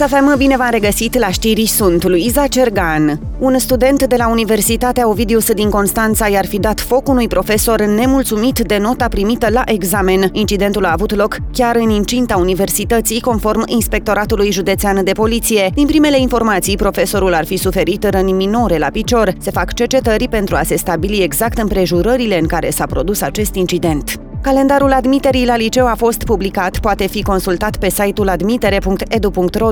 FM, bine v-am regăsit la știri, sunt Luiza Cergan. Un student de la Universitatea Ovidius din Constanța i-ar fi dat foc unui profesor nemulțumit de nota primită la examen. Incidentul a avut loc chiar în incinta universității, conform Inspectoratului Județean de Poliție. Din primele informații, profesorul ar fi suferit răni minore la picior. Se fac cercetări pentru a se stabili exact împrejurările în care s-a produs acest incident. Calendarul admiterii la liceu a fost publicat, poate fi consultat pe site-ul admitere.edu.ro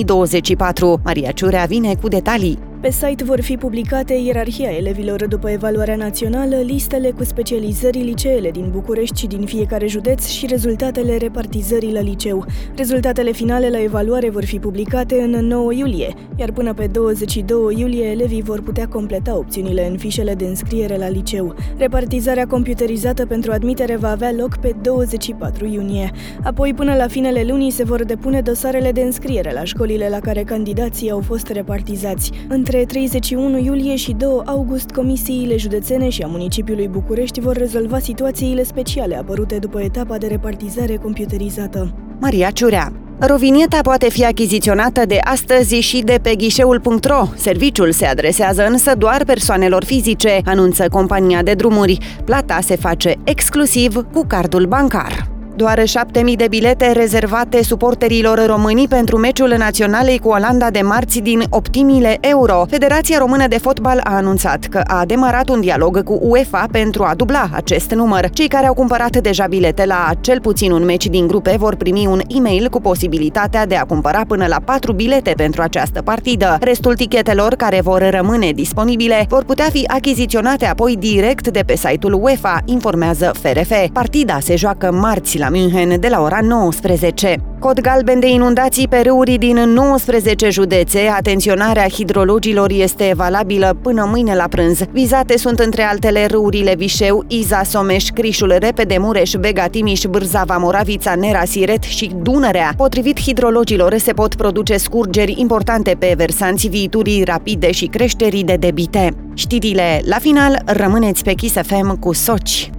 2024. Maria Ciurea vine cu detalii. Pe site vor fi publicate ierarhia elevilor după evaluarea națională, listele cu specializării liceele din București și din fiecare județ și rezultatele repartizării la liceu. Rezultatele finale la evaluare vor fi publicate în 9 iulie, iar până pe 22 iulie elevii vor putea completa opțiunile în fișele de înscriere la liceu. Repartizarea computerizată pentru admitere va avea loc pe 24 iunie. Apoi, până la finele lunii, se vor depune dosarele de înscriere la școlile la care candidații au fost repartizați. Între 31 iulie și 2 august, comisiile județene și a municipiului București vor rezolva situațiile speciale apărute după etapa de repartizare computerizată. Maria Ciurea. Rovinieta poate fi achiziționată de astăzi și de pe ghișeul.ro. Serviciul se adresează însă doar persoanelor fizice, anunță compania de drumuri. Plata se face exclusiv cu cardul bancar. Doar 7.000 de bilete rezervate suporterilor români pentru meciul naționalei cu Olanda de marți din optimile euro. Federația Română de Fotbal a anunțat că a demarat un dialog cu UEFA pentru a dubla acest număr. Cei care au cumpărat deja bilete la cel puțin un meci din grupe vor primi un e-mail cu posibilitatea de a cumpăra până la 4 bilete pentru această partidă. Restul tichetelor care vor rămâne disponibile vor putea fi achiziționate apoi direct de pe site-ul UEFA, informează FRF. Partida se joacă marți la München de la ora 19. Cod galben de inundații pe râuri din 19 județe. Atenționarea hidrologilor este valabilă până mâine la prânz. Vizate sunt între altele râurile Vișeu, Iza, Someș, Crișul, Repede, Mureș, Bega, Timiș, Bârzava, Moravița, Nera, Siret și Dunărea. Potrivit hidrologilor, se pot produce scurgeri importante pe versanți, viiturii rapide și creșterii de debite. Știrile la final, rămâneți pe Kiss FM cu Soci.